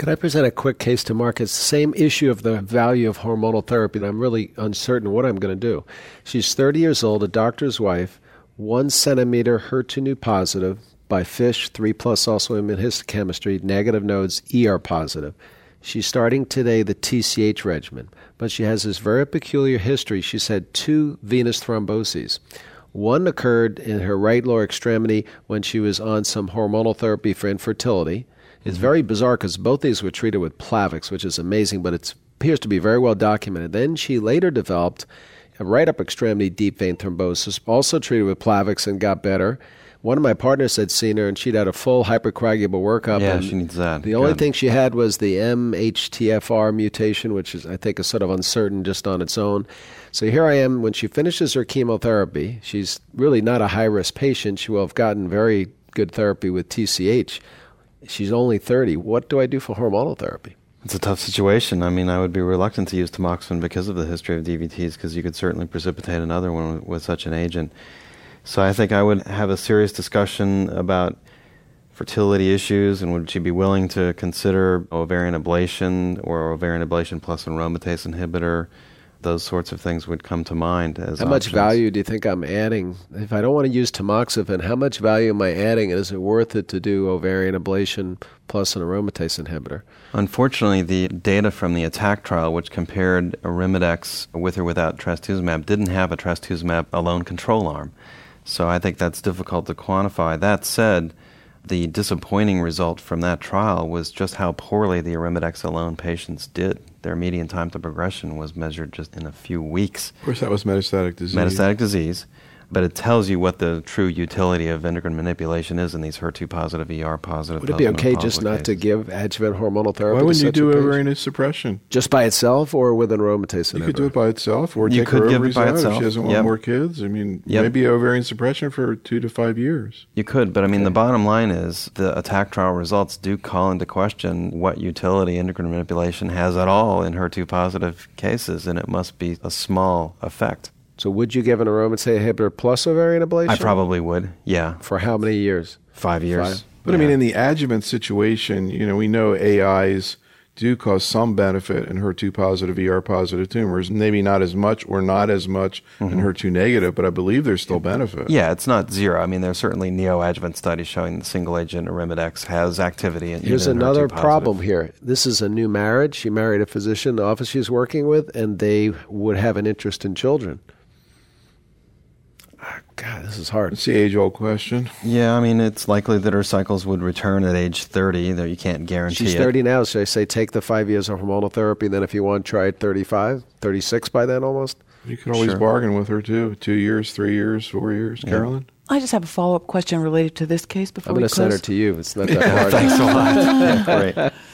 Could I present a quick case to Mark? It's the same issue of the value of hormonal therapy, and I'm really uncertain what I'm going to do. She's 30 years old, a doctor's wife, 1 centimeter HER2 positive, by FISH, 3+ also immunohistochemistry, negative nodes, ER positive. She's starting today the TCH regimen, but she has this very peculiar history. She's had 2 venous thromboses. One occurred in her right lower extremity when she was on some hormonal therapy for infertility. It's very bizarre because both these were treated with Plavix, which is amazing, but it appears to be very well documented. Then she later developed a right upper extremity deep vein thrombosis, also treated with Plavix and got better. One of my partners had seen her, and she'd had a full hypercoagulable workup. Yeah, and she needs that. The only thing she had was the MHTFR mutation, which is, I think, is sort of uncertain just on its own. So here I am. When she finishes her chemotherapy, she's really not a high-risk patient. She will have gotten very good therapy with TCH. She's only 30. What do I do for hormonal therapy? It's a tough situation. I mean, I would be reluctant to use tamoxifen because of the history of DVTs, because you could certainly precipitate another one with such an agent. So I think I would have a serious discussion about fertility issues, and would she be willing to consider ovarian ablation or ovarian ablation plus an aromatase inhibitor? Those sorts of things would come to mind as How much options. value do you think I'm adding? If I don't want to use tamoxifen, how much value am I adding? And is it worth it to do ovarian ablation plus an aromatase inhibitor? Unfortunately, the data from the ATTACK trial, which compared Arimidex with or without trastuzumab, didn't have a trastuzumab alone control arm. So I think that's difficult to quantify. That said, the disappointing result from that trial was just how poorly the Arimidex alone patients did. Their median time to progression was measured just in a few weeks. Of course, that was metastatic disease. Metastatic disease. But it tells you what the true utility of endocrine manipulation is in these HER2-positive, ER-positive. Would it be okay just not to give adjuvant hormonal therapy? Why wouldn't you do ovarian ovarian suppression? Just by itself or with an aromatase inhibitor? You could do it by itself, or You take could her give it ovaries by out if itself. she doesn't want Yep. more kids. I mean, Yep. maybe ovarian suppression for 2 to 5 years. You could, but I mean, the bottom line is the ATTACK trial results do call into question what utility endocrine manipulation has at all in HER2-positive cases, and it must be a small effect. So would you give an aromatase inhibitor plus ovarian ablation? I probably would, yeah. For how many years? 5 years. But I mean, in the adjuvant situation, we know AIs do cause some benefit in HER2-positive, ER-positive tumors. Maybe not as much or not as much in HER2-negative, but I believe there's still benefit. Yeah, it's not zero. I mean, there's certainly neoadjuvant studies showing the single-agent Arimidex has activity. Here's another problem here. This is a new marriage. She married a physician in the office she's working with, and they would have an interest in children. God, this is hard. It's the age-old question. Yeah, I mean, it's likely that her cycles would return at age 30, though you can't guarantee She's it. 30 now, so I say take the 5 years of hormonal therapy, then if you want, try it 35, 36 by then almost. You could always bargain with her, too. 2 years, 3 years, 4 years. Yeah. Carolyn? I just have a follow-up question related to this case before I'm we going close. to send her to you. It's not that hard. Thanks a lot. Great.